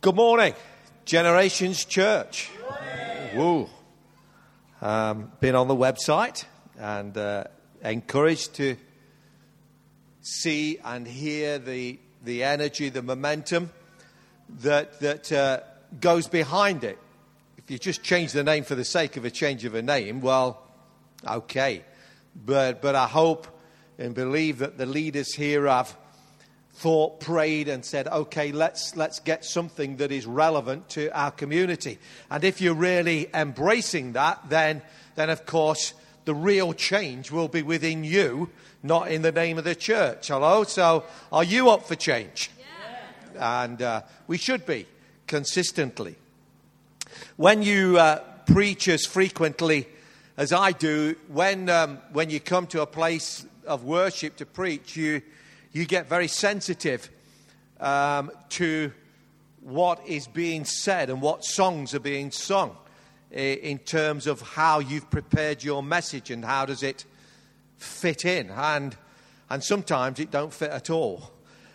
Good morning, Generations Church. Woo. Been on the website and encouraged to see and hear the energy, the momentum that goes behind it. If you just change the name for the sake of a change of a name, well, okay. But I hope and believe that the leaders here have thought, prayed, and said, okay, let's get something that is relevant to our community. And if you're really embracing that, then of course the real change will be within you, not in the name of the church. Hello? So are you up for change? Yeah. And we should be consistently. When you preach as frequently as I do, when you come to a place of worship to preach, you get very sensitive to what is being said and what songs are being sung in terms of how you've prepared your message and how does it fit in. And sometimes it don't fit at all.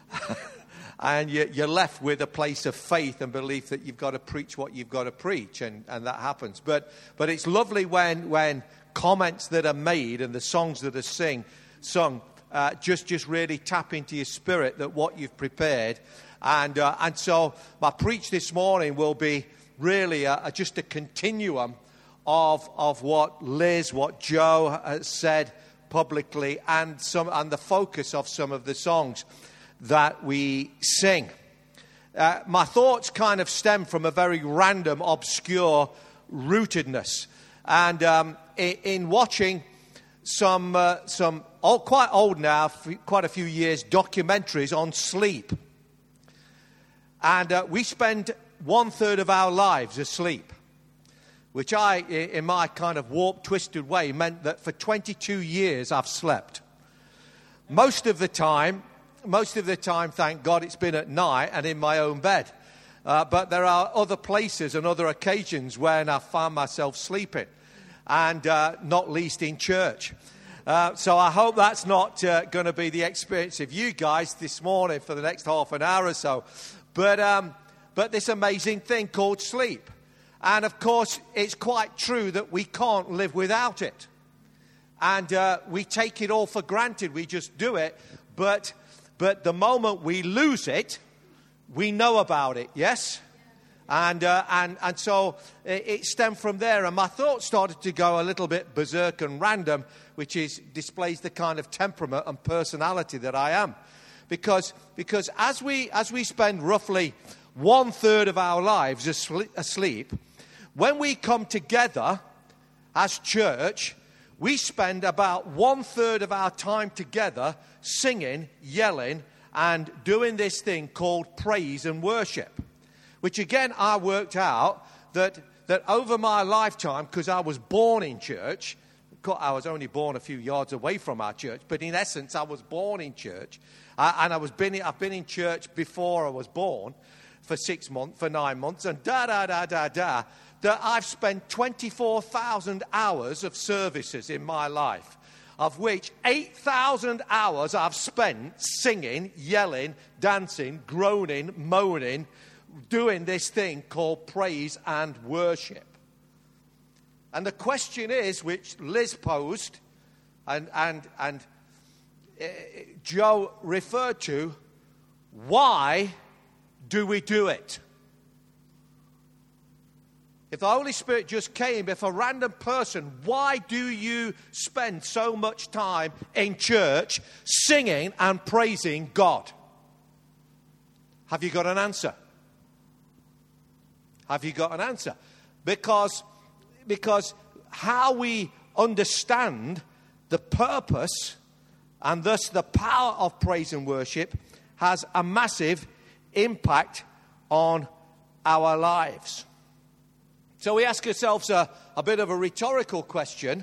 And you're left with a place of faith and belief that you've got to preach what you've got to preach, and that happens. But it's lovely when comments that are made and the songs that are sung just really tap into your spirit that what you've prepared. And so my preach this morning will be really just a continuum of what Liz, what Joe has said publicly, and the focus of some of the songs that we sing. My thoughts kind of stem from a very random, obscure rootedness. And in watching some quite old now, quite a few years, documentaries on sleep. And we spend 1/3 of our lives asleep, which I, in my kind of warped, twisted way, meant that for 22 years I've slept. Most of the time, thank God, it's been at night and in my own bed. But there are other places and other occasions when I found myself sleeping, and not least in church. So I hope that's not going to be the experience of you guys this morning for the next half an hour or so. But this amazing thing called sleep. And of course, it's quite true that we can't live without it. And we take it all for granted. We just do it. But the moment we lose it, we know about it, yes? And so it stemmed from there. And my thoughts started to go a little bit berserk and random, which displays the kind of temperament and personality that I am. Because as we spend roughly 1/3 of our lives asleep, when we come together as church, we spend about 1/3 of our time together singing, yelling, and doing this thing called praise and worship. Which again, I worked out that over my lifetime, because I was born in church, I was only born a few yards away from our church, but in essence, I was born in church. And I've been in church before I was born for 6 months, for 9 months, and that I've spent 24,000 hours of services in my life, of which 8,000 hours I've spent singing, yelling, dancing, groaning, moaning, doing this thing called praise and worship. And the question is, which Liz posed and Joe referred to, why do we do it? If the Holy Spirit just came, if a random person, why do you spend so much time in church singing and praising God? Have you got an answer? Have you got an answer? Because how we understand the purpose and thus the power of praise and worship has a massive impact on our lives. So we ask ourselves a bit of a rhetorical question.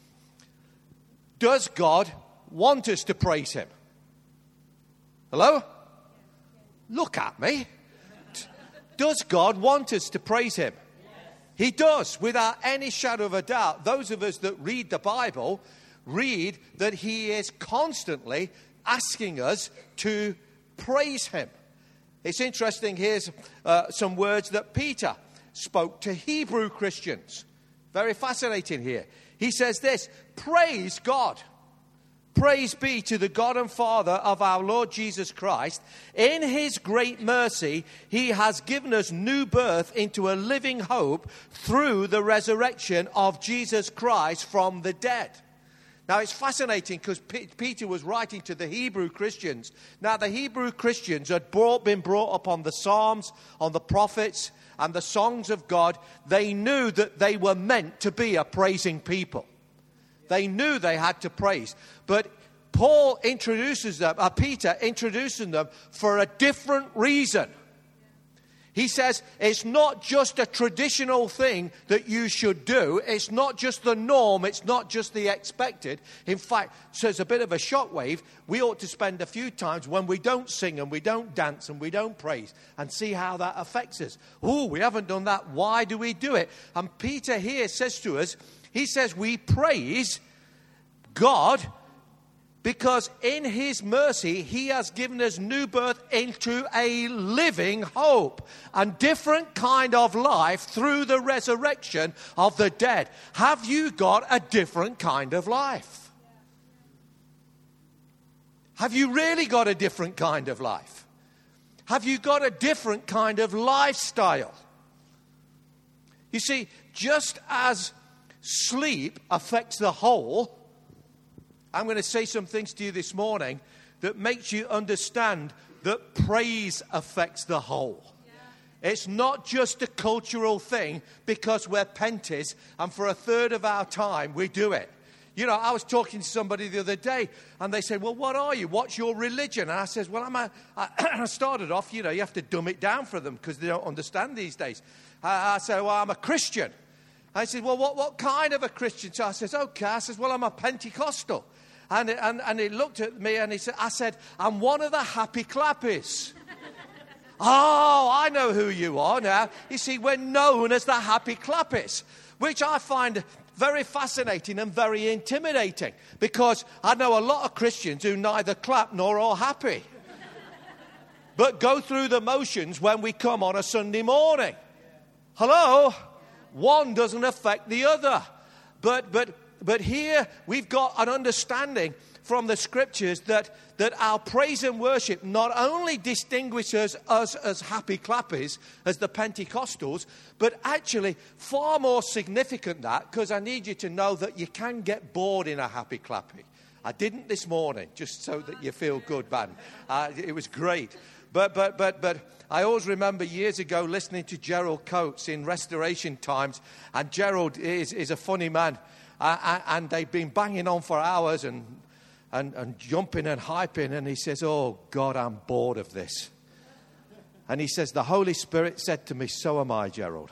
Does God want us to praise him? Hello? Look at me. Does God want us to praise him? He does, without any shadow of a doubt. Those of us that read the Bible read that he is constantly asking us to praise him. It's interesting. Here's some words that Peter spoke to Hebrew Christians. Very fascinating here. He says this: praise God. Praise be to the God and Father of our Lord Jesus Christ. In his great mercy, he has given us new birth into a living hope through the resurrection of Jesus Christ from the dead. Now, it's fascinating because Peter was writing to the Hebrew Christians. Now, the Hebrew Christians had been brought up on the Psalms, on the prophets, and the songs of God. They knew that they were meant to be a praising people. They knew they had to praise. But Peter introduces them for a different reason. He says it's not just a traditional thing that you should do. It's not just the norm. It's not just the expected. In fact, so it's a bit of a shockwave. We ought to spend a few times when we don't sing and we don't dance and we don't praise and see how that affects us. Oh, we haven't done that. Why do we do it? And Peter here says to us, he says we praise God because in his mercy, he has given us new birth into a living hope and different kind of life through the resurrection of the dead. Have you got a different kind of life? Have you really got a different kind of life? Have you got a different kind of lifestyle? You see, just as sleep affects the whole, I'm going to say some things to you this morning that makes you understand that praise affects the whole. Yeah. It's not just a cultural thing because we're Penties and for a third of our time we do it. You know, I was talking to somebody the other day and they said, well, what are you? What's your religion? And I said, well, I started off, you have to dumb it down for them because they don't understand these days. I said, well, I'm a Christian. I said, well, what kind of a Christian? So I says, okay. I says, well, I'm a Pentecostal. And he looked at me and I said, I'm one of the happy clappies. Oh, I know who you are now. You see, we're known as the happy clappies, which I find very fascinating and very intimidating because I know a lot of Christians who neither clap nor are happy, but go through the motions when we come on a Sunday morning. Hello? One doesn't affect the other. But here we've got an understanding from the scriptures that our praise and worship not only distinguishes us as happy clappies, as the Pentecostals, but actually far more significant that, because I need you to know that you can get bored in a happy clappy. I didn't this morning, just so that you feel good, man. It was great. But I always remember years ago listening to Gerald Coates in Restoration Times, and Gerald is a funny man, and they've been banging on for hours and jumping and hyping, and he says, oh, God, I'm bored of this. And he says, the Holy Spirit said to me, so am I, Gerald.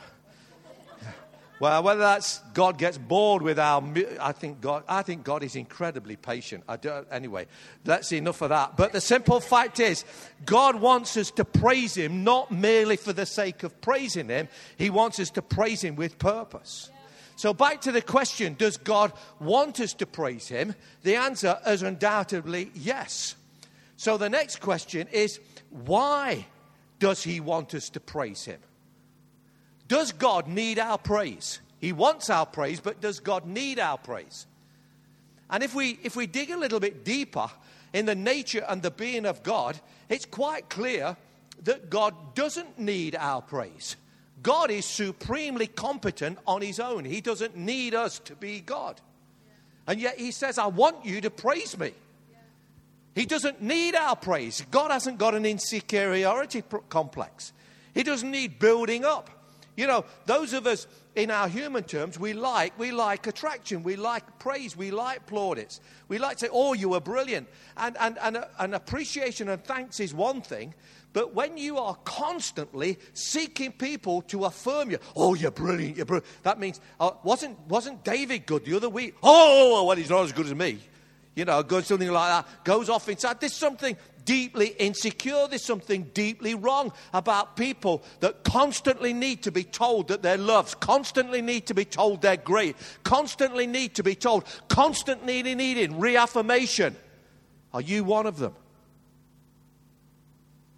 Well, whether that's God gets bored with I think God is incredibly patient. Anyway, that's enough of that. But the simple fact is, God wants us to praise him, not merely for the sake of praising him. He wants us to praise him with purpose. So back to the question, does God want us to praise him? The answer is undoubtedly yes. So the next question is, why does he want us to praise him? Does God need our praise? He wants our praise, but does God need our praise? And if we dig a little bit deeper in the nature and the being of God, it's quite clear that God doesn't need our praise. God is supremely competent on his own. He doesn't need us to be God. And yet he says, I want you to praise me. He doesn't need our praise. God hasn't got an insecurity complex. He doesn't need building up. You know, those of us in our human terms, we like attraction, we like praise, we like plaudits. We like to say, oh, you were brilliant. And appreciation and thanks is one thing, but when you are constantly seeking people to affirm you, oh, you're brilliant, that means, wasn't David good the other week? Oh, well, he's not as good as me. You know, something like that goes off inside. There's something deeply insecure. There's something deeply wrong about people that constantly need to be told that they're loved, constantly need to be told they're great, constantly need to be told, constantly needing reaffirmation. Are you one of them?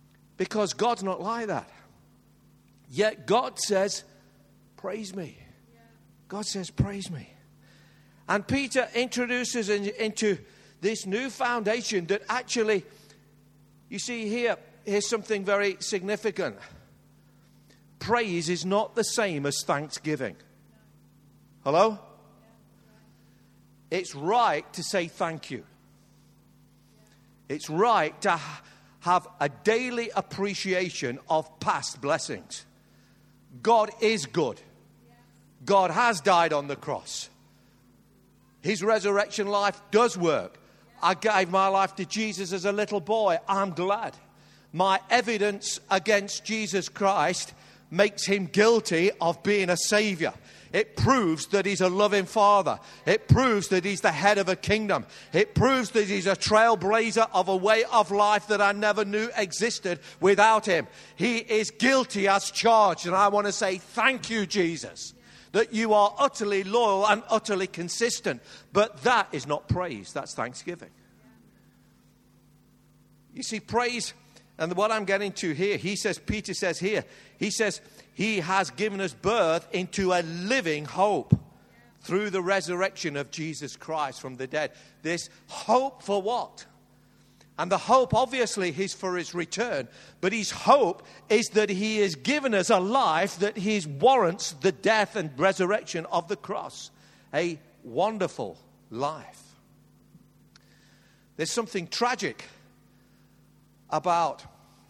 Because God's not like that. Yet God says, praise me. God says, praise me. And Peter introduces into this new foundation that actually, you see here's something very significant. Praise is not the same as thanksgiving. Hello? It's right to say thank you. It's right to have a daily appreciation of past blessings. God is good. God has died on the cross. His resurrection life does work. I gave my life to Jesus as a little boy. I'm glad. My evidence against Jesus Christ makes him guilty of being a savior. It proves that he's a loving father. It proves that he's the head of a kingdom. It proves that he's a trailblazer of a way of life that I never knew existed without him. He is guilty as charged. And I want to say thank you, Jesus, that you are utterly loyal and utterly consistent. But that is not praise. That's thanksgiving. You see, praise, and what I'm getting to here, Peter says here, he says, he has given us birth into a living hope through the resurrection of Jesus Christ from the dead. This hope for what? And the hope, obviously, is for his return. But his hope is that he has given us a life that he warrants the death and resurrection of the cross. A wonderful life. There's something tragic about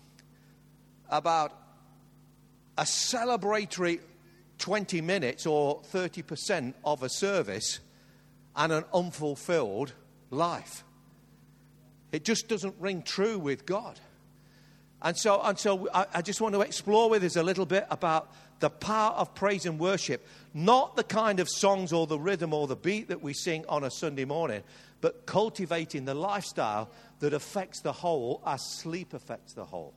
a celebratory 20 minutes or 30% of a service and an unfulfilled life. It just doesn't ring true with God. And so I just want to explore with us a little bit about the power of praise and worship. Not the kind of songs or the rhythm or the beat that we sing on a Sunday morning, but cultivating the lifestyle that affects the whole as sleep affects the whole.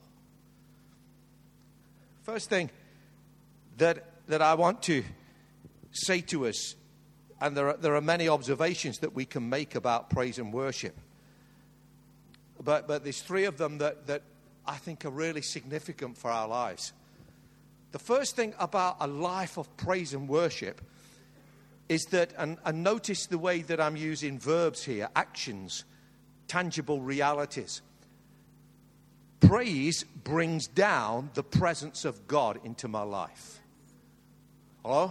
First thing that I want to say to us, and there are many observations that we can make about praise and worship, but there's three of them that I think are really significant for our lives. The first thing about a life of praise and worship is that, and notice the way that I'm using verbs here, actions, tangible realities. Praise brings down the presence of God into my life. Hello?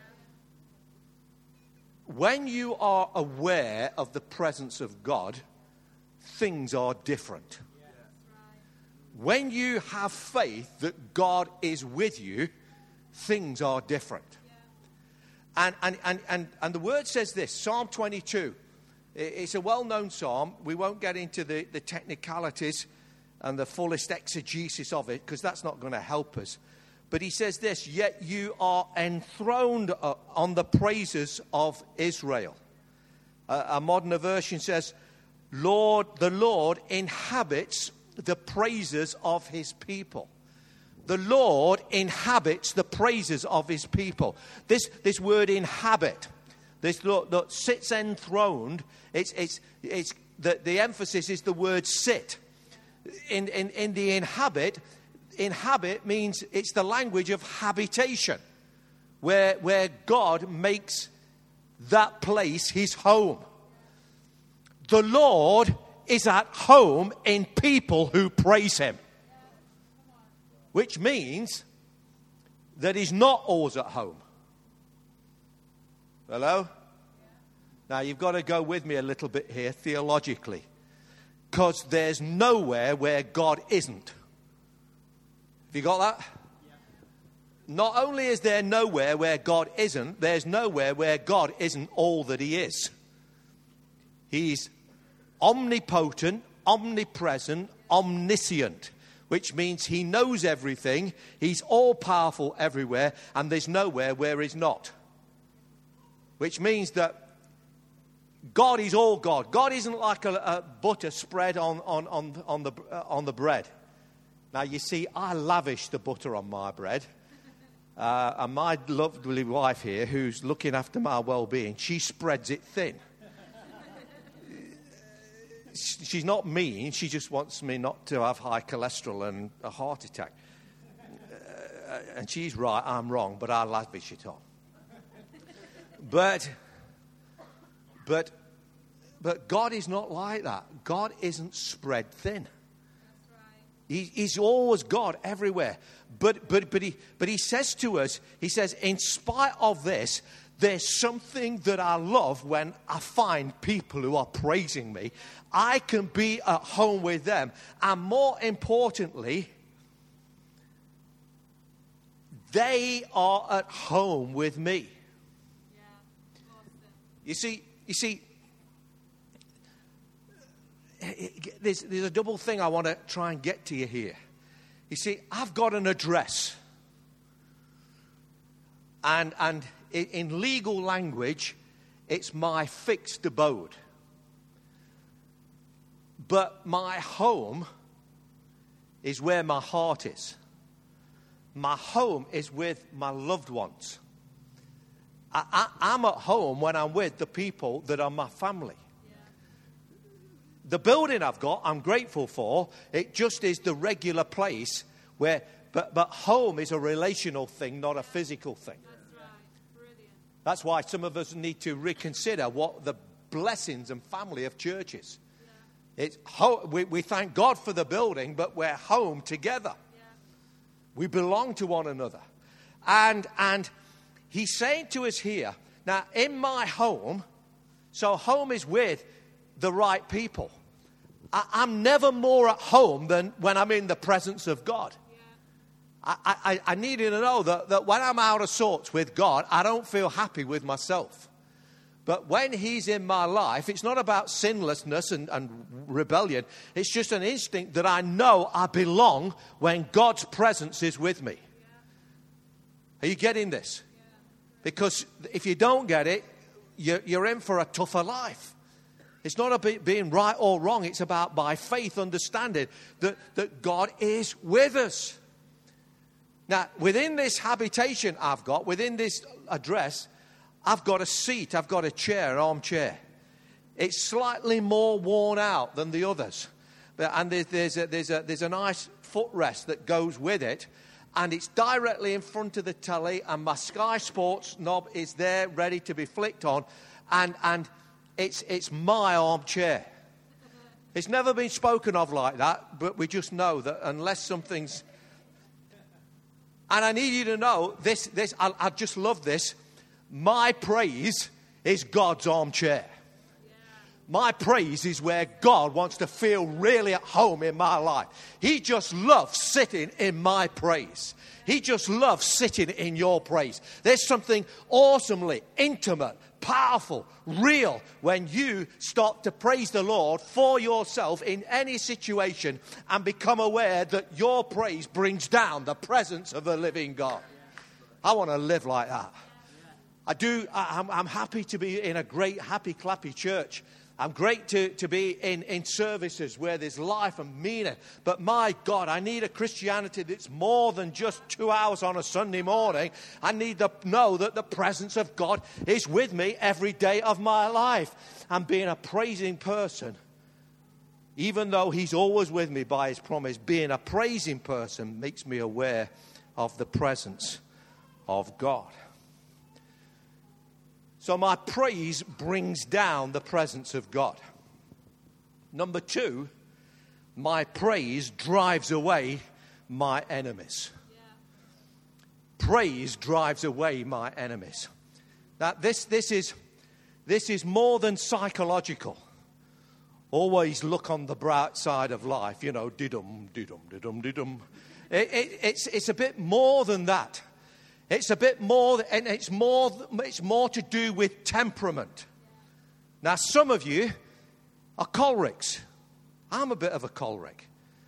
When you are aware of the presence of God, things are different. When you have faith that God is with you, things are different. And the word says this, Psalm 22. It's a well-known psalm. We won't get into the technicalities and the fullest exegesis of it, because that's not going to help us. But he says this, yet you are enthroned on the praises of Israel. A modern version says, the Lord inhabits the praises of his people. The Lord inhabits the praises of his people. This word inhabit, this Lord sits enthroned, it's the emphasis is the word sit. In the inhabit means it's the language of habitation, where God makes that place his home. The Lord is at home in people who praise him, which means that he's not always at home. Hello? Now you've got to go with me a little bit here theologically. Because there's nowhere where God isn't. Have you got that? Yeah. Not only is there nowhere where God isn't, there's nowhere where God isn't all that he is. He's omnipotent, omnipresent, omniscient, which means he knows everything. He's all-powerful everywhere, and there's nowhere where he's not. Which means that God is all God. God isn't like a butter spread on the bread. Now, you see, I lavish the butter on my bread. And my lovely wife here, who's looking after my well-being, she spreads it thin. she's not mean. She just wants me not to have high cholesterol and a heart attack. And she's right, I'm wrong, but I lavish it on. But God is not like that. God isn't spread thin. He's always God everywhere. But he says to us, he says, in spite of this, there's something that I love when I find people who are praising me. I can be at home with them. And more importantly, they are at home with me. Yeah. You Awesome. see, there's a double thing I want to try and get to you here. You see, I've got an address. And in legal language, it's my fixed abode. But my home is where my heart is. My home is with my loved ones. I'm at home when I'm with the people that are my family. The building I've got, I'm grateful for. It just is the regular place where, but home is a relational thing, not a physical thing. That's right. Brilliant. That's why some of us need to reconsider what the blessings and family of church is. Yeah. It's we thank God for the building, but we're home together. Yeah. We belong to one another. And he's saying to us here, now in my home, so home is with the right people. I'm never more at home than when I'm in the presence of God. Yeah. I need you to know that when I'm out of sorts with God, I don't feel happy with myself. But when he's in my life, it's not about sinlessness and rebellion. It's just an instinct that I know I belong when God's presence is with me. Are you getting this? Because if you don't get it, you're in for a tougher life. It's not about being right or wrong. It's about by faith understanding that God is with us. Now, within this habitation I've got, within this address, I've got a seat, I've got a chair, an armchair. It's slightly more worn out than the others. And there's a nice footrest that goes with it. And it's directly in front of the telly. And my Sky Sports knob is there ready to be flicked on. And it's my armchair. It's never been spoken of like that. But we just know that unless something's... And I need you to know, I just love this. My praise is God's armchair. My praise is where God wants to feel really at home in my life. He just loves sitting in my praise. He just loves sitting in your praise. There's something awesomely intimate, powerful, real when you start to praise the Lord for yourself in any situation and become aware that your praise brings down the presence of the living God. I want to live like that. I'm happy to be in a great, happy, clappy church. I'm great to be in services where there's life and meaning. But my God, I need a Christianity that's more than just 2 hours on a Sunday morning. I need to know that the presence of God is with me every day of my life. And being a praising person, even though he's always with me by his promise, being a praising person makes me aware of the presence of God. So my praise brings down the presence of God. Number 2, my praise drives away my enemies. Yeah. Praise drives away my enemies. Now this is more than psychological. Always look on the bright side of life, didum, didum, didum, didum. It's a bit more than that. It's a bit more, and it's more to do with temperament. Now, some of you are cholerics. I'm a bit of a choleric.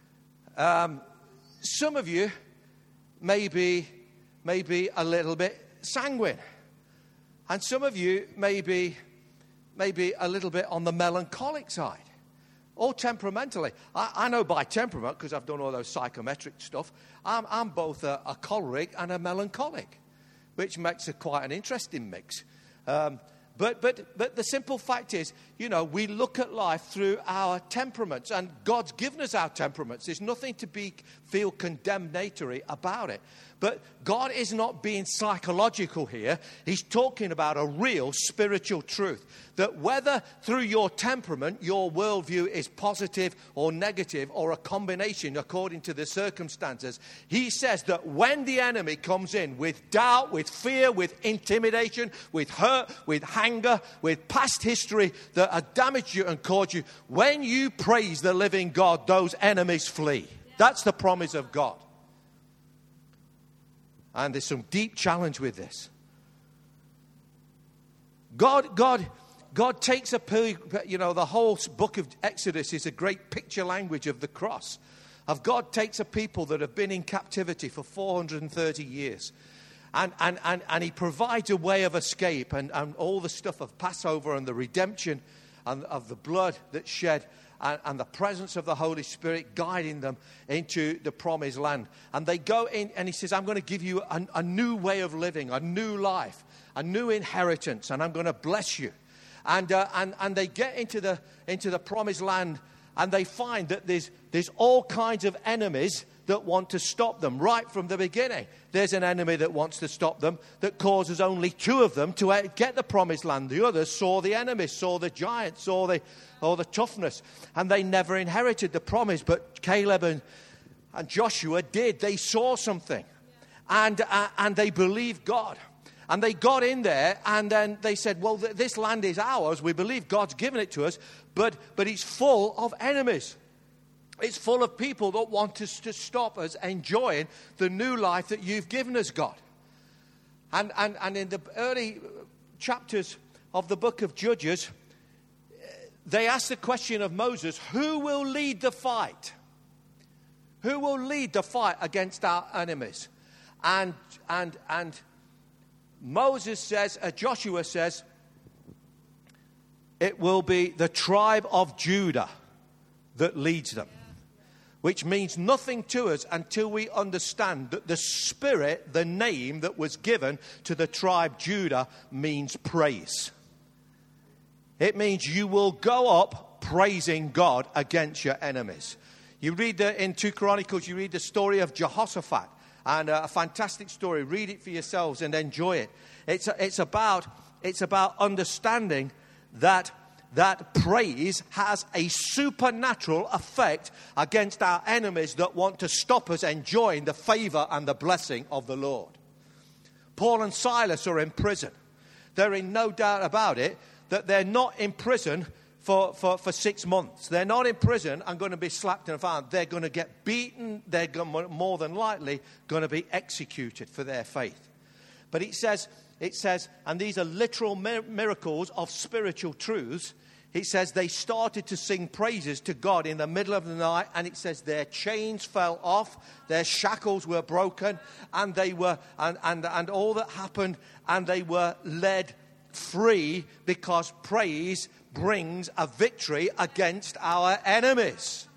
Some of you may be a little bit sanguine. And some of you may be a little bit on the melancholic side. Or temperamentally. I know by temperament, because I've done all those psychometric stuff, I'm both a choleric and a melancholic, which makes quite an interesting mix. But the simple fact is, we look at life through our temperaments, and God's given us our temperaments. There's nothing to feel condemnatory about it. But God is not being psychological here. He's talking about a real spiritual truth. That whether through your temperament, your worldview is positive or negative or a combination according to the circumstances, he says that when the enemy comes in with doubt, with fear, with intimidation, with hurt, with anger, with past history that have damaged you and caused you, when you praise the living God, those enemies flee. That's the promise of God. And there's some deep challenge with this. God takes the whole book of Exodus is a great picture language of the cross. God takes a people that have been in captivity for 430 years. And he provides a way of escape and all the stuff of Passover and the redemption and of the blood that's shed. And the presence of the Holy Spirit guiding them into the promised land. And they go in and he says, I'm going to give you a new way of living, a new life, a new inheritance, and I'm going to bless you. And they get into the promised land, and they find that there's all kinds of enemies that want to stop them right from the beginning. There's an enemy that wants to stop them that causes only two of them to get the promised land. The others saw the enemies, saw the giants, saw the toughness, and they never inherited the promise. But Caleb and Joshua did. They saw something, and they believed God. And they got in there, and then they said, well, this land is ours. We believe God's given it to us, but it's full of enemies. It's full of people that want us to stop us enjoying the new life that you've given us, God. And in the early chapters of the book of Judges, they asked the question of Moses, who will lead the fight? Who will lead the fight against our enemies? And Moses says, Joshua says, it will be the tribe of Judah that leads them. Which means nothing to us until we understand that the spirit, the name that was given to the tribe Judah, means praise. It means you will go up praising God against your enemies. You read in 2 Chronicles, you read the story of Jehoshaphat, and a fantastic story. Read it for yourselves and enjoy it. It's about understanding that praise has a supernatural effect against our enemies that want to stop us enjoying the favor and the blessing of the Lord. Paul and Silas are in prison. There is no doubt about it that they're not in prison for 6 months. They're not in prison and going to be slapped in the face. They're going to get beaten. They're more than likely going to be executed for their faith. But it says, and these are literal miracles of spiritual truths. It says they started to sing praises to God in the middle of the night, and it says their chains fell off, their shackles were broken, and they were and all that happened, and they were led free because praise brings a victory against our enemies.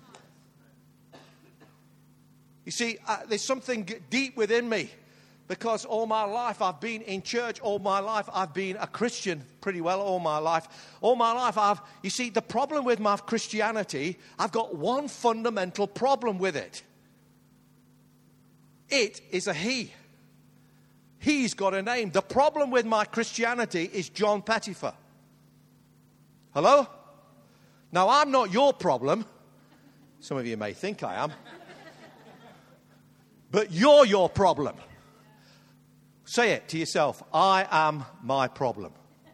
You see, there's something deep within me. Because all my life I've been in church, all my life I've been a Christian pretty well all my life. All my life you see, the problem with my Christianity, I've got one fundamental problem with it. It is a he. He's got a name. The problem with my Christianity is John Pettifer. Hello? Now, I'm not your problem. Some of you may think I am. But you're your problem. Say it to yourself. I am my problem.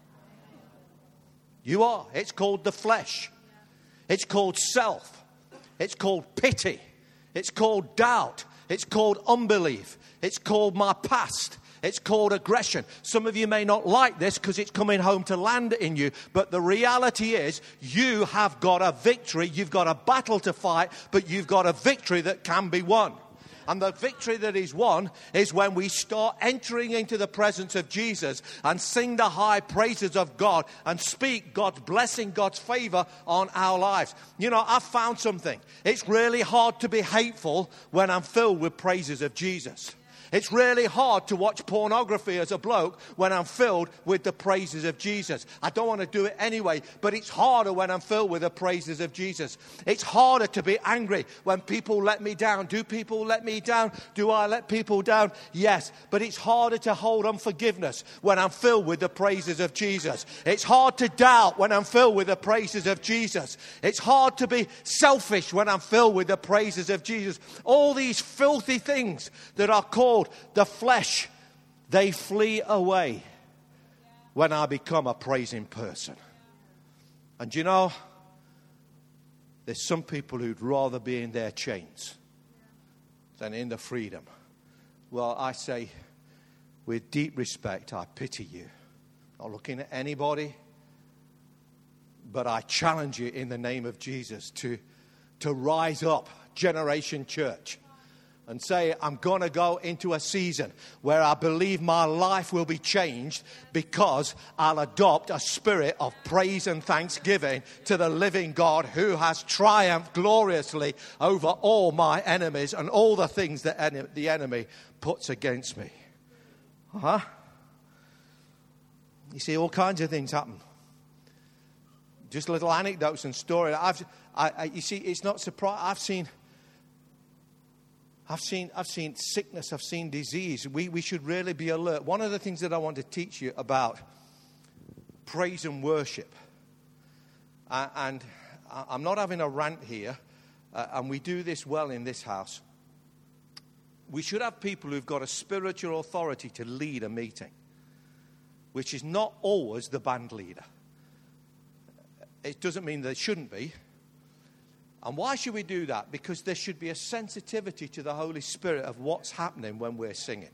You are. It's called the flesh. It's called self. It's called pity. It's called doubt. It's called unbelief. It's called my past. It's called aggression. Some of you may not like this because it's coming home to land in you. But the reality is you have got a victory. You've got a battle to fight, but you've got a victory that can be won. And the victory that is won is when we start entering into the presence of Jesus and sing the high praises of God and speak God's blessing, God's favor on our lives. You know, I've found something. It's really hard to be hateful when I'm filled with praises of Jesus. It's really hard to watch pornography as a bloke when I'm filled with the praises of Jesus. I don't want to do it anyway, but it's harder when I'm filled with the praises of Jesus. It's harder to be angry when people let me down. Do people let me down? Do I let people down? Yes, but it's harder to hold unforgiveness when I'm filled with the praises of Jesus. It's hard to doubt when I'm filled with the praises of Jesus. It's hard to be selfish when I'm filled with the praises of Jesus. All these filthy things that are called the flesh, they flee away when I become a praising person. And you know, there's some people who'd rather be in their chains than in the freedom. Well, I say, with deep respect, I pity you. Not looking at anybody, but I challenge you in the name of Jesus to rise up, Generation Church, and say, I'm going to go into a season where I believe my life will be changed because I'll adopt a spirit of praise and thanksgiving to the living God who has triumphed gloriously over all my enemies and all the things that the enemy puts against me. You see, all kinds of things happen. Just little anecdotes and stories. You see, it's not surprising. I've seen sickness. I've seen disease. We should really be alert. One of the things that I want to teach you about praise and worship, and I'm not having a rant here, and we do this well in this house. We should have people who've got a spiritual authority to lead a meeting, which is not always the band leader. It doesn't mean there shouldn't be. And why should we do that? Because there should be a sensitivity to the Holy Spirit of what's happening when we're singing.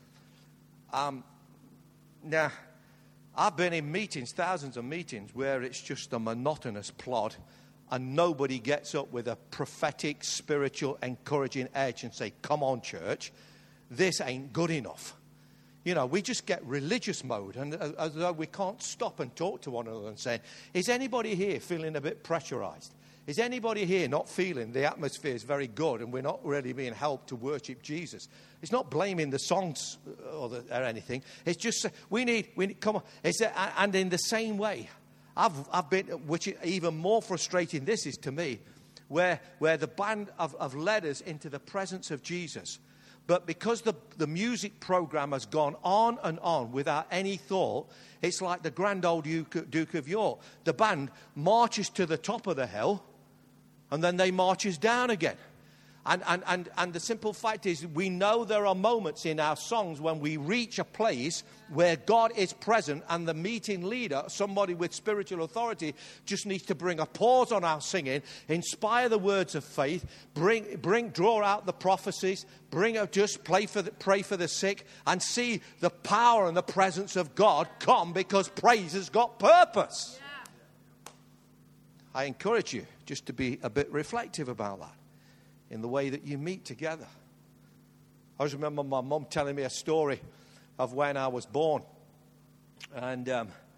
Now, I've been in meetings, thousands of meetings, where it's just a monotonous plod and nobody gets up with a prophetic, spiritual, encouraging edge and say, come on, church, this ain't good enough. You know, we just get religious mode, and as though we can't stop and talk to one another and say, is anybody here feeling a bit pressurized? Is anybody here not feeling the atmosphere is very good and we're not really being helped to worship Jesus? It's not blaming the songs or anything. It's just we need come on. And in the same way, I've been, which is even more frustrating. This is to me, where the band have led us into the presence of Jesus, but because the music program has gone on and on without any thought, it's like the grand old Duke of York. The band marches to the top of the hill, and then they marches down again. And the simple fact is, we know there are moments in our songs when we reach a place where God is present, and the meeting leader, somebody with spiritual authority, just needs to bring a pause on our singing, inspire the words of faith, draw out the prophecies, pray for the sick, and see the power and the presence of God come, because praise has got purpose. Yeah. I encourage you just to be a bit reflective about that in the way that you meet together. I always remember my mum telling me a story of when I was born. And,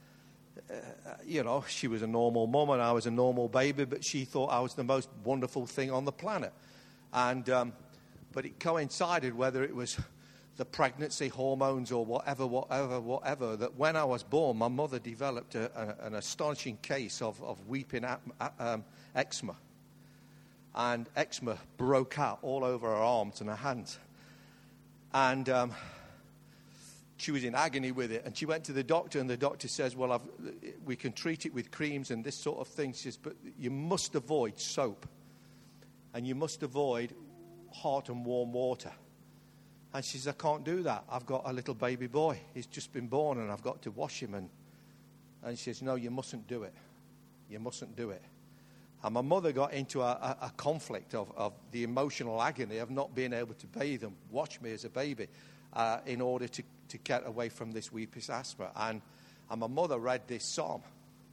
she was a normal mum and I was a normal baby, but she thought I was the most wonderful thing on the planet. And but it coincided, whether it was the pregnancy hormones or whatever, that when I was born, my mother developed an astonishing case of weeping eczema. And eczema broke out all over her arms and her hands. And she was in agony with it. And she went to the doctor, and the doctor says, well, we can treat it with creams and this sort of thing. She says, but you must avoid soap. And you must avoid hot and warm water. And she says, I can't do that. I've got a little baby boy. He's just been born, and I've got to wash him. And she says, no, you mustn't do it. You mustn't do it. And my mother got into a conflict of the emotional agony of not being able to bathe and watch me as a baby in order to get away from this weeping asthma. And my mother read this psalm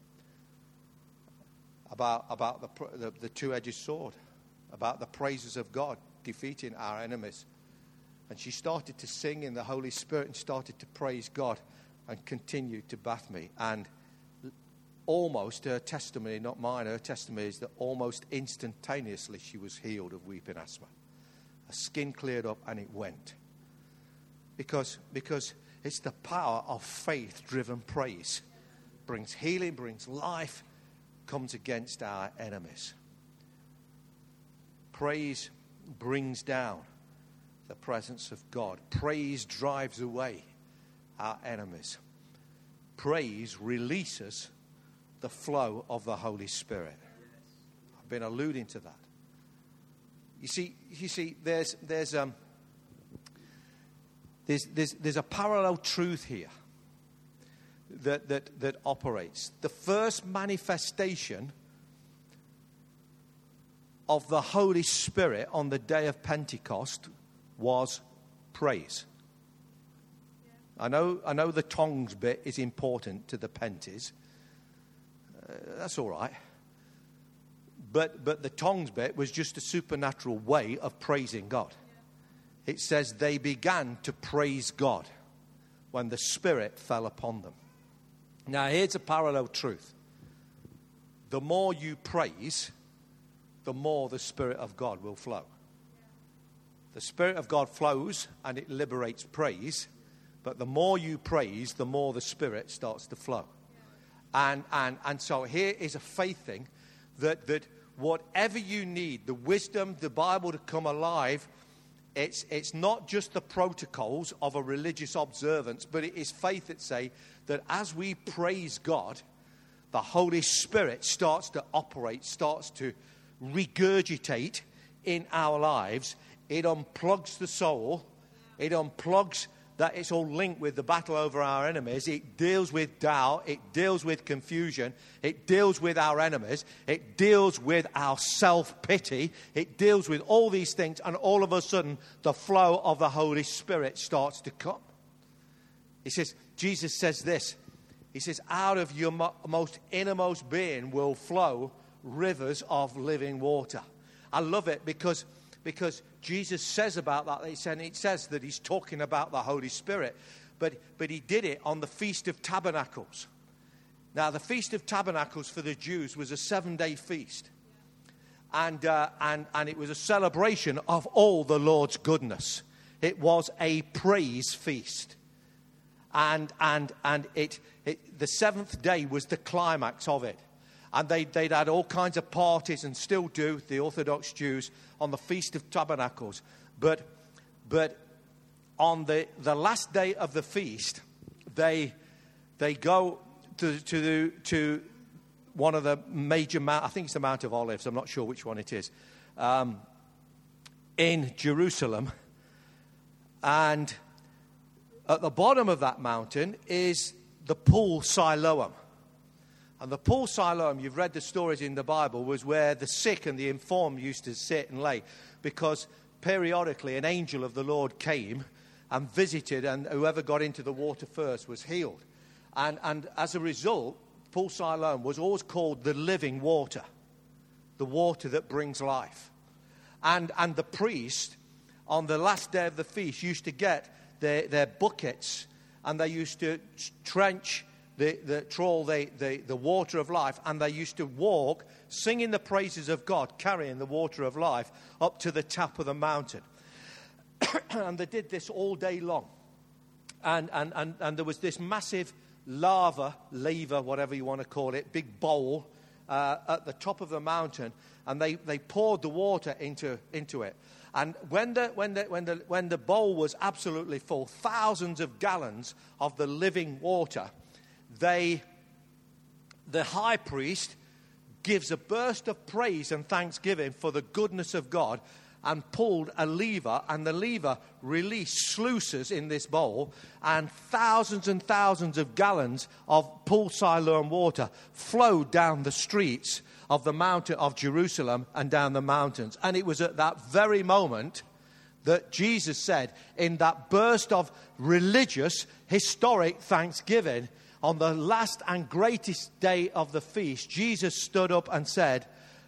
about the two-edged sword, about the praises of God defeating our enemies. And she started to sing in the Holy Spirit and started to praise God and continued to bath me. And almost, her testimony, not mine, her testimony is that almost instantaneously she was healed of weeping asthma. Her skin cleared up and it went. Because it's the power of faith-driven praise. Brings healing, brings life, comes against our enemies. Praise brings down the presence of God. Praise drives away our enemies. Praise releases the flow of the Holy Spirit. I've been alluding to that. You see, there's a parallel truth here that operates. The first manifestation of the Holy Spirit on the day of Pentecost was praise. I know the tongues bit is important to the Penties. That's all right. But the tongues bit was just a supernatural way of praising God. It says they began to praise God when the Spirit fell upon them. Now here's a parallel truth. The more you praise, the more the Spirit of God will flow. The Spirit of God flows and it liberates praise. But the more you praise, the more the Spirit starts to flow. And so here is a faith thing that whatever you need, the wisdom, the Bible to come alive, it's not just the protocols of a religious observance, but it is faith that say that as we praise God, the Holy Spirit starts to operate, starts to regurgitate in our lives. It unplugs the soul. It unplugs that it's all linked with the battle over our enemies. It deals with doubt. It deals with confusion. It deals with our enemies. It deals with our self-pity. It deals with all these things. And all of a sudden, the flow of the Holy Spirit starts to come. He says, Jesus says this. He says, out of your most innermost being will flow rivers of living water. I love it because Jesus says about that, and it says that he's talking about the Holy Spirit, but he did it on the Feast of Tabernacles. Now, the Feast of Tabernacles for the Jews was a 7-day feast, and it was a celebration of all the Lord's goodness. It was a praise feast, and the seventh day was the climax of it. And they'd had all kinds of parties, and still do, the Orthodox Jews, on the Feast of Tabernacles. But on the last day of the feast, they go to one of the major mountains. I think it's the Mount of Olives. I'm not sure which one it is. In Jerusalem. And at the bottom of that mountain is the Pool Siloam. And the Pool Siloam, you've read the stories in the Bible, was where the sick and the infirm used to sit and lay, because periodically an angel of the Lord came and visited, and whoever got into the water first was healed. And as a result, Pool Siloam was always called the living water, the water that brings life. And the priest, on the last day of the feast, used to get their buckets, and they used to trench the water of life, and they used to walk singing the praises of God, carrying the water of life up to the top of the mountain. And they did this all day long. And there was this massive lava, whatever you want to call it, big bowl at the top of the mountain, and they poured the water into it. And when the bowl was absolutely full, thousands of gallons of the living water, the high priest gives a burst of praise and thanksgiving for the goodness of God, and pulled a lever, and the lever released sluices in this bowl, and thousands of gallons of Pool Siloam water flowed down the streets of the mountain of Jerusalem and down the mountains. And it was at that very moment that Jesus said, in that burst of religious, historic thanksgiving, on the last and greatest day of the feast, Jesus stood up and said,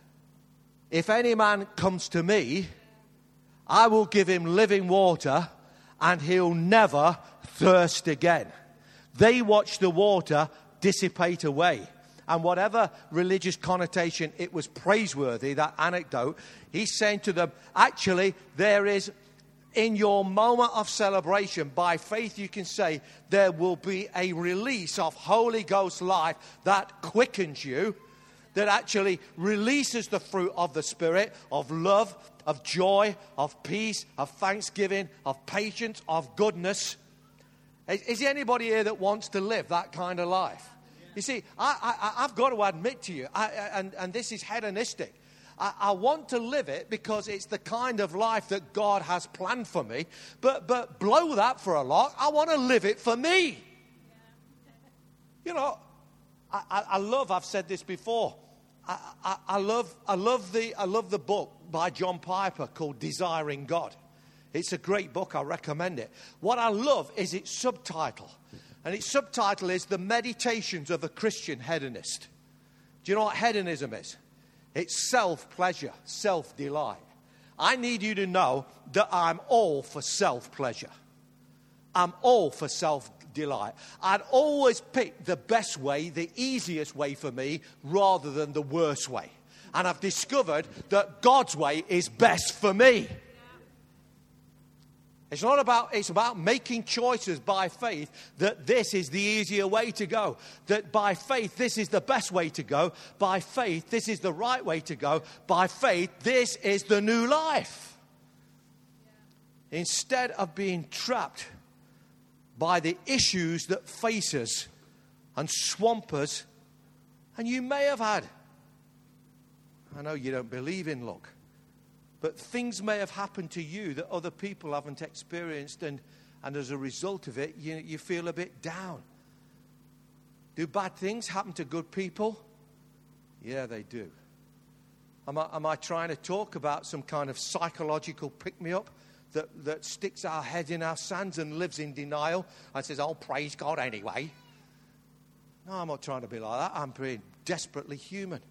if any man comes to me, I will give him living water, and he'll never thirst again. They watched the water dissipate away. And whatever religious connotation, it was praiseworthy, that anecdote. He's saying to them, actually, there is in your moment of celebration, by faith you can say there will be a release of Holy Ghost life that quickens you, that actually releases the fruit of the Spirit, of love, of joy, of peace, of thanksgiving, of patience, of goodness. Is there anybody here that wants to live that kind of life? You see, I've got to admit to you, and this is hedonistic, I want to live it because it's the kind of life that God has planned for me. But blow that for a lot. I want to live it for me. You know, I love, I've said this before, I love the book by John Piper called Desiring God. It's a great book. I recommend it. What I love is its subtitle. And its subtitle is The Meditations of a Christian Hedonist. Do you know what hedonism is? It's self-pleasure, self-delight. I need you to know that I'm all for self-pleasure. I'm all for self-delight. I'd always pick the best way, the easiest way for me, rather than the worst way. And I've discovered that God's way is best for me. It's about making choices by faith that this is the easier way to go. That by faith, this is the best way to go. By faith, this is the right way to go. By faith, this is the new life. Yeah. Instead of being trapped by the issues that face us and swamp us, and you may have had, I know you don't believe in luck, but things may have happened to you that other people haven't experienced, and as a result of it, you feel a bit down. Do bad things happen to good people? Yeah, they do. Am I trying to talk about some kind of psychological pick-me-up that sticks our head in our sands and lives in denial and says, oh, praise God anyway? No, I'm not trying to be like that. I'm being desperately human.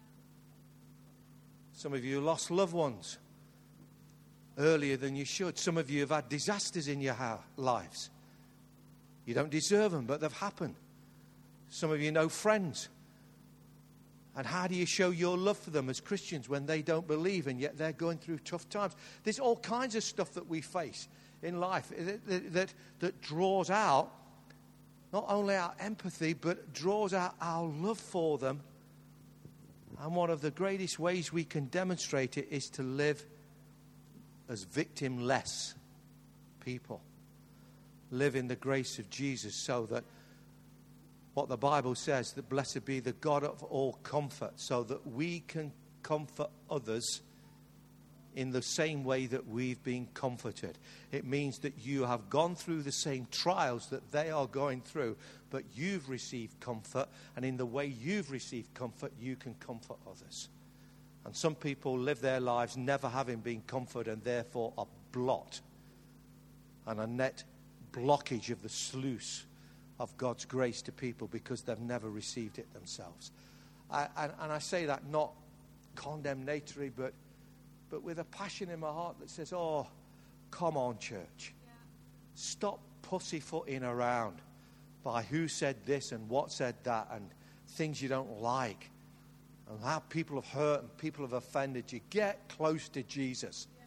Some of you lost loved ones earlier than you should. Some of you have had disasters in your lives. You don't deserve them, but they've happened. Some of you know friends. And how do you show your love for them as Christians when they don't believe and yet they're going through tough times? There's all kinds of stuff that we face in life that draws out not only our empathy, but draws out our love for them. And one of the greatest ways we can demonstrate it is to live as victimless people. Live in the grace of Jesus, so that what the Bible says, that blessed be the God of all comfort, so that we can comfort others in the same way that we've been comforted. It means that you have gone through the same trials that they are going through, but you've received comfort, and in the way you've received comfort, you can comfort others. And some people live their lives never having been comforted, and therefore are blocked, and a net blockage of the sluice of God's grace to people because they've never received it themselves. And I say that not condemnatory, but with a passion in my heart that says, oh, come on, church. Yeah. Stop pussyfooting around by who said this and what said that and things you don't like and how people have hurt and people have offended you. Get close to Jesus. Yeah.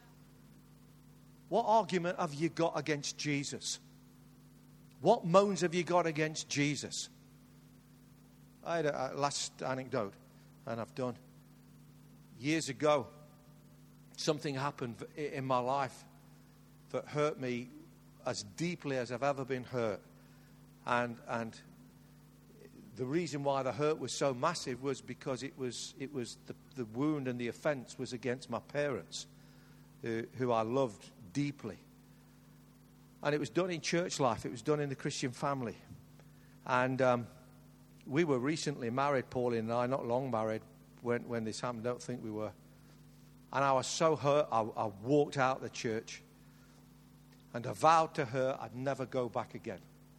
What argument have you got against Jesus? What moans have you got against Jesus? I had a last anecdote, and I've done. Years ago, something happened in my life that hurt me as deeply as I've ever been hurt. And the reason why the hurt was so massive was because it was the wound and the offense was against my parents, who I loved deeply. And it was done in church life. It was done in the Christian family. And we were recently married, Pauline and I, not long married when this happened. I don't think we were. And I was so hurt, I walked out the church. And I vowed to her I'd never go back again.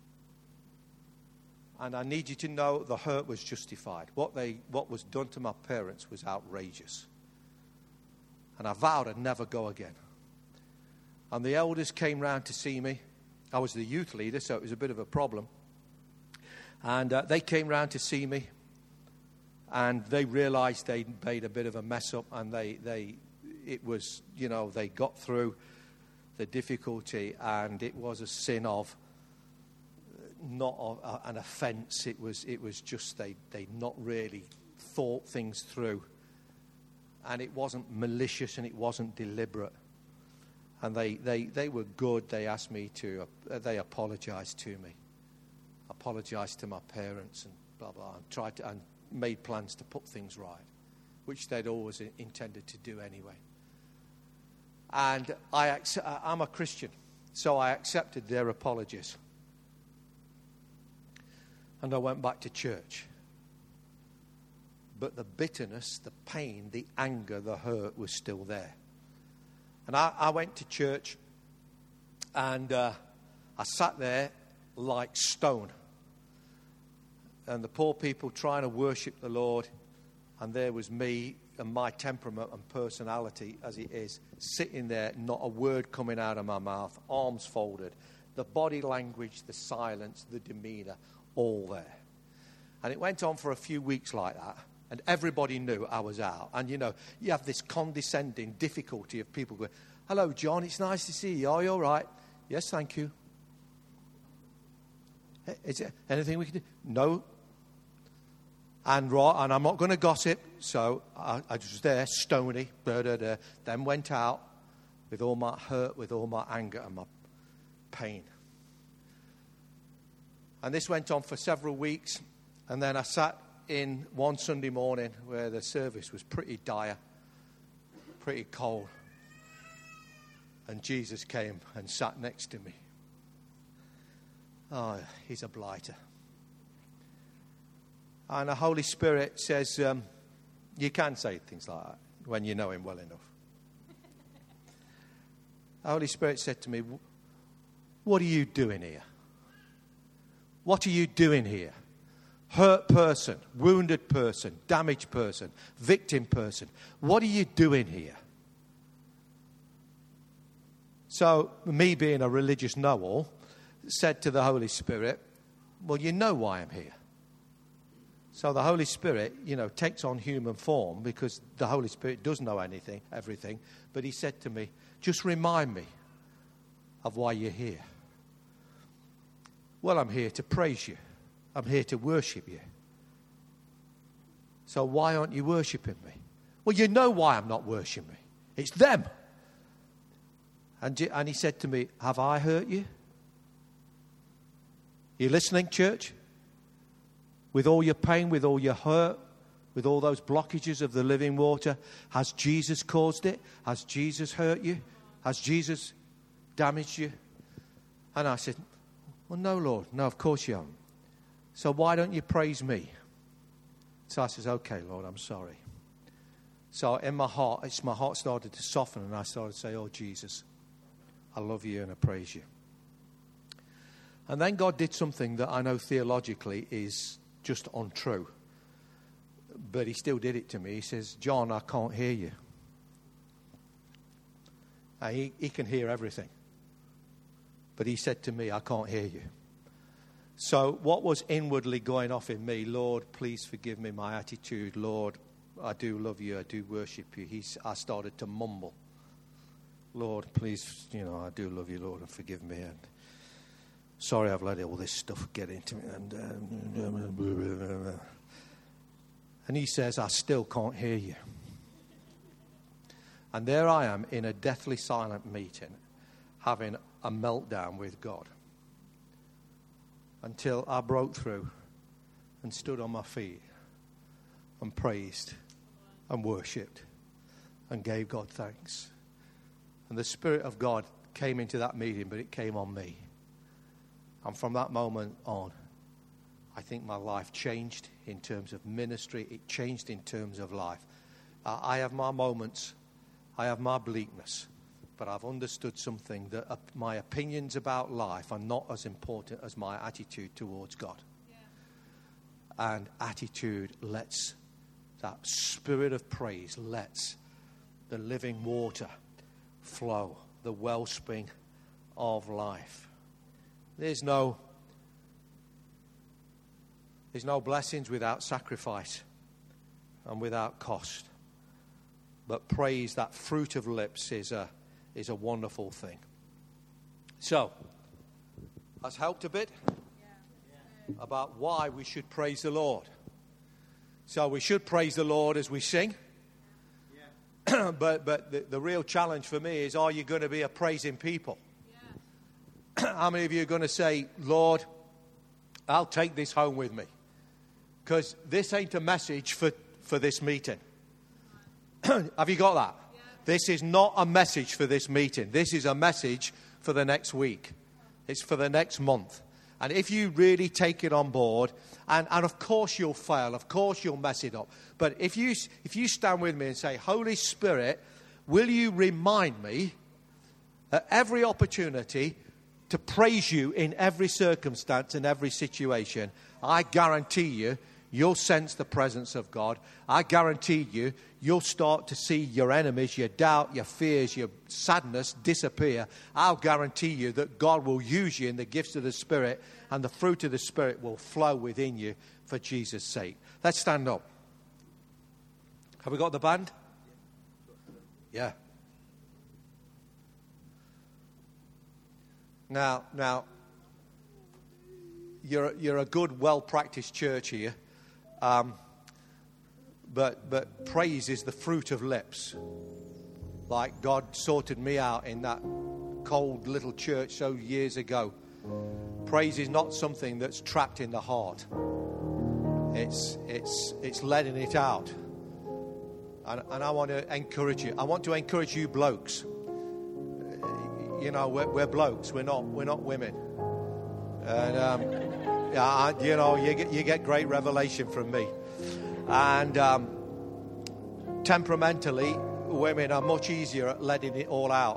And I need you to know the hurt was justified. What was done to my parents was outrageous. And I vowed I'd never go again. And the elders came round to see me. I was the youth leader, so it was a bit of a problem. And they came round to see me. And they realized they'd made a bit of a mess up. And they got through the difficulty, and it was a sin of not an offence. It was just they not really thought things through, and it wasn't malicious and it wasn't deliberate. And they were good. They asked me to. They apologised to me, apologised to my parents, and blah blah, and tried to and made plans to put things right, which they'd always intended to do anyway. And I'm a Christian, so I accepted their apologies. And I went back to church. But the bitterness, the pain, the anger, the hurt was still there. And I went to church, and I sat there like stone. And the poor people trying to worship the Lord, and there was me and my temperament and personality as it is, sitting there, not a word coming out of my mouth, arms folded, the body language, the silence, the demeanour, all there. And it went on for a few weeks like that, and everybody knew I was out. And, you know, you have this condescending difficulty of people going, "Hello, John, it's nice to see you. Are you all right?" "Yes, thank you." "Is there anything we can do?" "No." And I'm not going to gossip, so I was there, stony, then went out with all my hurt, with all my anger and my pain. And this went on for several weeks, and then I sat in one Sunday morning where the service was pretty dire, pretty cold, and Jesus came and sat next to me. Oh, he's a blighter. And the Holy Spirit says, you can say things like that when you know him well enough. The Holy Spirit said to me, "What are you doing here? What are you doing here? Hurt person, wounded person, damaged person, victim person. What are you doing here?" So, me being a religious know-all, said to the Holy Spirit, "Well, you know why I'm here." So the Holy Spirit, you know, takes on human form because the Holy Spirit does know everything. But he said to me, "Just remind me of why you're here." "Well, I'm here to praise you. I'm here to worship you." "So why aren't you worshiping me?" "Well, you know why I'm not worshiping me. It's them." And he said to me, "Have I hurt you? You listening, church? With all your pain, with all your hurt, with all those blockages of the living water, has Jesus caused it? Has Jesus hurt you? Has Jesus damaged you?" And I said, "Well, no, Lord. No, of course you haven't. So why don't you praise me?" So I said, "Okay, Lord, I'm sorry." So in my heart, my heart started to soften, and I started to say, "Oh, Jesus, I love you and I praise you." And then God did something that I know theologically is just untrue. But he still did it to me. He says, "John, I can't hear you." He can hear everything. But he said to me, "I can't hear you." So what was inwardly going off in me, "Lord, please forgive me my attitude. Lord, I do love you. I do worship you." I started to mumble, "Lord, please, I do love you, Lord, and forgive me. And sorry I've let all this stuff get into me." And he says, "I still can't hear you." And there I am in a deathly silent meeting, having a meltdown with God. Until I broke through and stood on my feet and praised and worshipped and gave God thanks. And the Spirit of God came into that meeting, but it came on me. And from that moment on, I think my life changed in terms of ministry. It changed in terms of life. I have my moments. I have my bleakness. But I've understood something, that my opinions about life are not as important as my attitude towards God. Yeah. And attitude lets, that spirit of praise lets the living water flow, the wellspring of life. There's no blessings without sacrifice and without cost. But praise, that fruit of lips, is a wonderful thing. So, that's helped a bit about why we should praise the Lord. So we should praise the Lord as we sing. But the real challenge for me is, are you going to be a praising people? How many of you are going to say, Lord, I'll take this home with me? Because this ain't a message for this meeting. Have you got that? Yeah. This is not a message for this meeting. This is a message for the next week. It's for the next month. And if you really take it on board, and of course you'll fail, of course you'll mess it up. But if you stand with me and say, Holy Spirit, will you remind me at every opportunity to praise you in every circumstance and every situation, I guarantee you'll sense the presence of God. I guarantee you'll start to see your enemies, your doubt, your fears, your sadness disappear. I'll guarantee you that God will use you in the gifts of the Spirit, and the fruit of the Spirit will flow within you for Jesus' sake. Let's stand up. Have we got the band? Yeah. Now, you're a good, well-practiced church here. But praise is the fruit of lips. Like God sorted me out in that cold little church so years ago. Praise is not something that's trapped in the heart. It's letting it out. And I want to encourage you. I want to encourage you blokes. You know, we're blokes. We're not women. And you get great revelation from me. And temperamentally, women are much easier at letting it all out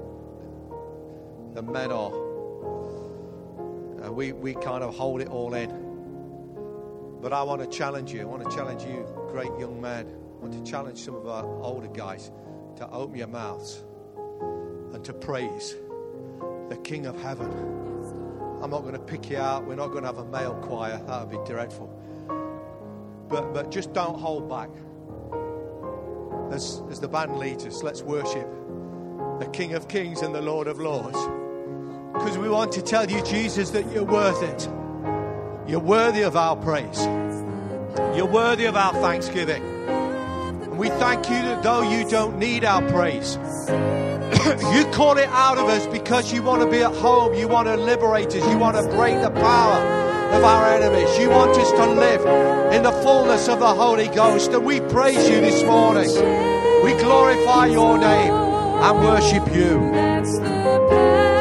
than men are. And we kind of hold it all in. But I want to challenge you. I want to challenge you, great young men. I want to challenge some of our older guys to open your mouths and to praise the King of Heaven. I'm not going to pick you out. We're not going to have a male choir. That would be dreadful. But just don't hold back. As the band leads us, let's worship the King of Kings and the Lord of Lords. Because we want to tell you, Jesus, that you're worth it. You're worthy of our praise. You're worthy of our thanksgiving. And we thank you that though you don't need our praise, you call it out of us because you want to be at home. You want to liberate us. You want to break the power of our enemies. You want us to live in the fullness of the Holy Ghost. And we praise you this morning. We glorify your name and worship you.